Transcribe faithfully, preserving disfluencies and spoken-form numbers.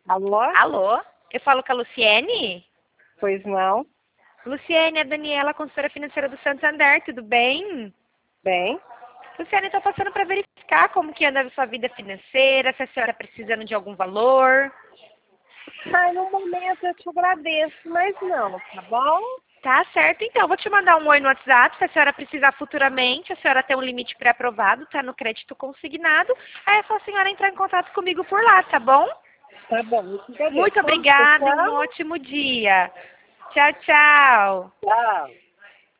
Alô? Alô? Eu falo com a Luciene? Pois não? Luciene, é a Daniela, consultora financeira do Santander, tudo bem? Bem? Luciene, estou passando para verificar como que anda a sua vida financeira, se a senhora está precisando de algum valor. Ai, no momento eu te agradeço, mas não, tá bom? Tá certo, então. Vou te mandar um oi no WhatsApp, se a senhora precisar futuramente, a senhora tem um limite pré-aprovado, tá no crédito consignado. Aí é só a senhora entrar em contato comigo por lá, tá bom? Tá bom, eu te agradeço. Muito Como você obrigada e um chama? ótimo dia. Tchau, tchau. Tchau.